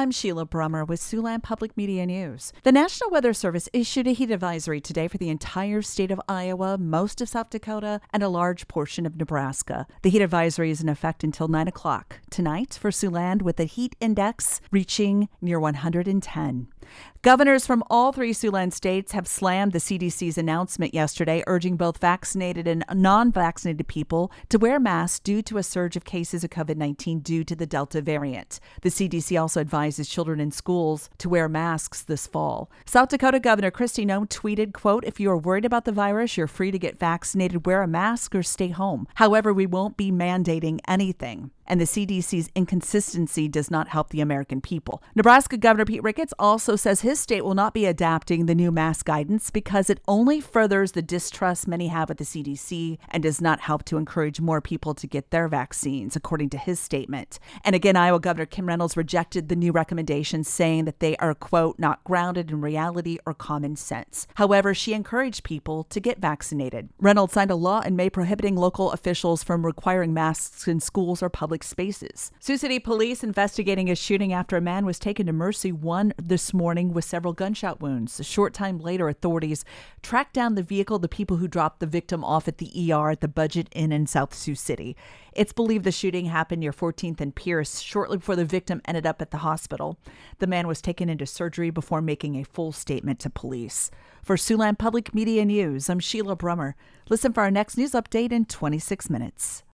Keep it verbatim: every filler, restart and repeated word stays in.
I'm Sheila Brummer with Siouxland Public Media News. The National Weather Service issued a heat advisory today for the entire state of Iowa, most of South Dakota, and a large portion of Nebraska. The heat advisory is in effect until nine o'clock tonight for Siouxland, with the heat index reaching near one hundred ten. Governors from all three Siouxland states have slammed the C D C's announcement yesterday, urging both vaccinated and non-vaccinated people to wear masks due to a surge of cases of covid nineteen due to the Delta variant. The C D C also advises children in schools to wear masks this fall. South Dakota Governor Kristi Noem tweeted, quote, "If you are worried about the virus, you're free to get vaccinated, wear a mask, or stay home. However, we won't be mandating anything." And the C D C's inconsistency does not help the American people. Nebraska Governor Pete Ricketts also says his state will not be adapting the new mask guidance because it only furthers the distrust many have with the C D C and does not help to encourage more people to get their vaccines, according to his statement. And again, Iowa Governor Kim Reynolds rejected the new recommendations, saying that they are, quote, "not grounded in reality or common sense." However, she encouraged people to get vaccinated. Reynolds signed a law in May prohibiting local officials from requiring masks in schools or public spaces. Sioux City police investigating a shooting after a man was taken to Mercy One this morning with several gunshot wounds. A short time later, authorities tracked down the vehicle, the people who dropped the victim off at the E R at the Budget Inn in South Sioux City. It's believed the shooting happened near fourteenth and Pierce shortly before the victim ended up at the hospital. The man was taken into surgery before making a full statement to police. For Siouxland Public Media News, I'm Sheila Brummer. Listen for our next news update in twenty-six minutes.